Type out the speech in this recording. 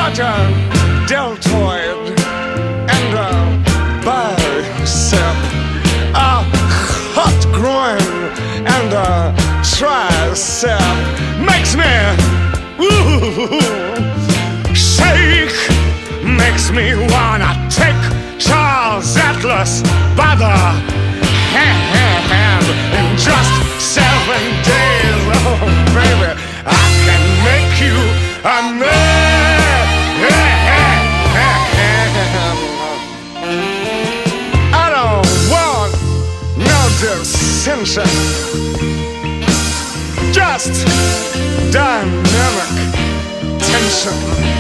got a deltoid and a bicep, a hot groin and a tricep. Makes me shake, makes me wanna take Charles Atlas by the hand in just 7 days. Oh baby, I can make you a man. I don't want no dissension, just dynamic tension.